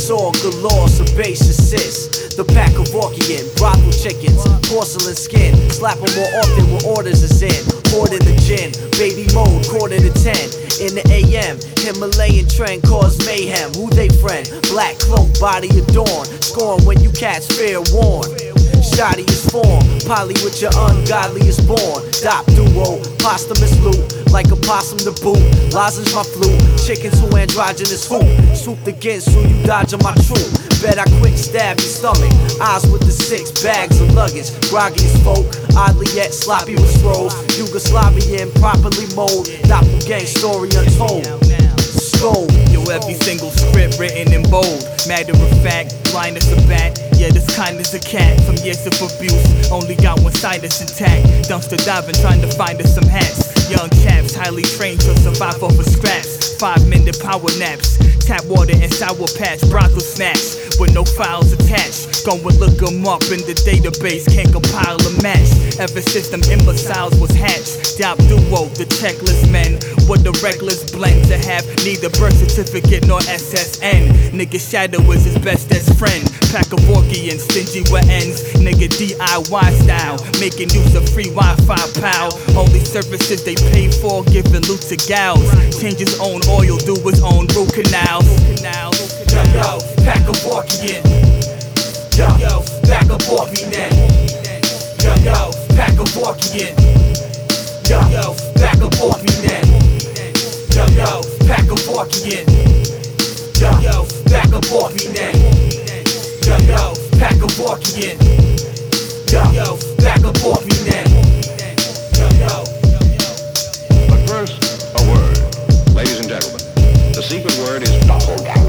saw galore, sebaceous. The Packovorkian, brothel chickens, porcelain skin. Slap 'em more often when orders is in. Order the gin, baby mode, 9:45. In the AM, Himalayan trend cause mayhem. Who they friend? Black cloak, body adorned. Scorn when you catch fair warn. Shoddy is form, poly with your ungodly is born. Dop duo, posthumous loot, like a possum to boot. Lozenge my flute, chickens who androgynous hoop. Swooped against who you dodge on my troop. Bet I quick stab your stomach. Eyes with the 6 bags of luggage. Groggy as folk, oddly yet sloppy with scrolls. Yugoslavian, properly mold. Doppelgang story untold. Scold. Yo, every single script written in bold. Matter of fact, blind as a bat. Yeah, this kind as a cat. From years of abuse, only got one side that's intact. Dumpster diving, trying to find us some hats. Young chaps, highly trained to survive off of scraps. 5-minute power naps. Tap water and sour patch. Brothel snacks with no files attached. Go and look 'em up in the database. Can't compile a match. Ever since them imbeciles was hatched. Dop duo, the checklist men. What the reckless blend to have neither birth certificate nor SSN. Nigga Shadow is his bestest friend. Packovorkian, stingy with ends. Nigga DIY style, making use of free Wi-Fi pal. Only services they pay for, giving loot to gals. Change his own oil, do his own root canals. Yo, Packovorkian. Yo, Packovorkian. Yo, Packovorkian. Yo, Packovorkian. Yo, Packovorkian. Yo, Packovorkian. Yo, Packovorkian. Yo, Packovorkian. Yo. But first, a word. Ladies and gentlemen, the secret word is doppelganger.